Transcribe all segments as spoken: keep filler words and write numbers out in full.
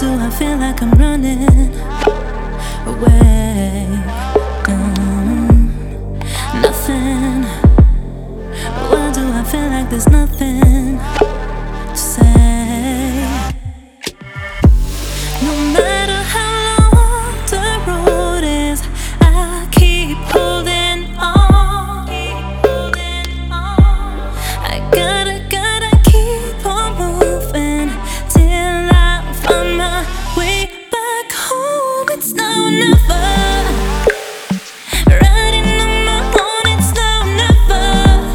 do I feel like I'm running away? Mm, nothing. Why do I feel like there's nothing to say? No matter how long the road is, I keep holding on. I gotta, gotta keep on moving till I find my way back home. It's now or never. Riding on my own, it's now or never.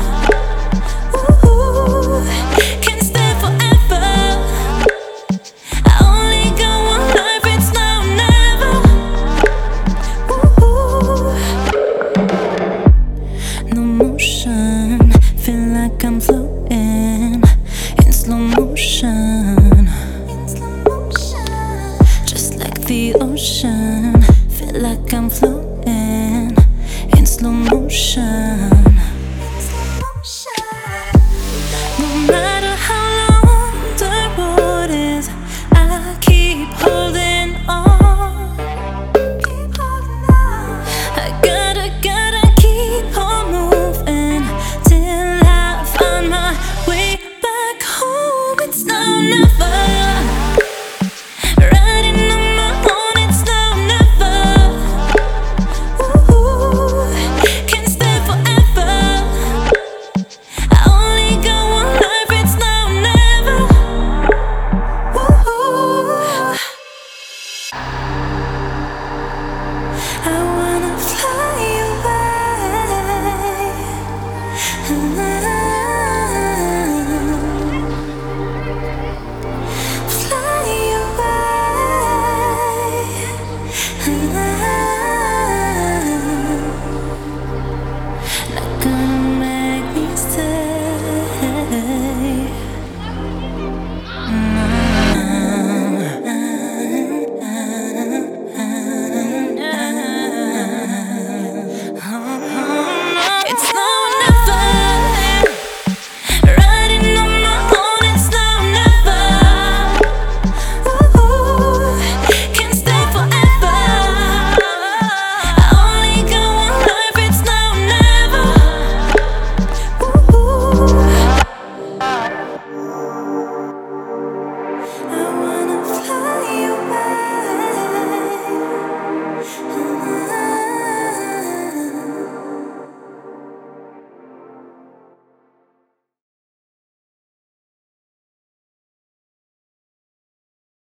Ooh, can't stay forever. I only got one life, it's now or never. Ooh, no motion, feel like I'm floating in slow motion. Just like the ocean, feel like I'm floating in slow motion. No matter how long the road is, I keep holding on. I gotta, gotta keep on moving till I find my way back home. It's now or never. Riding on my own, it's now or never. Ooh, can't stay forever. I only got one life, it's now or never. Ooh, I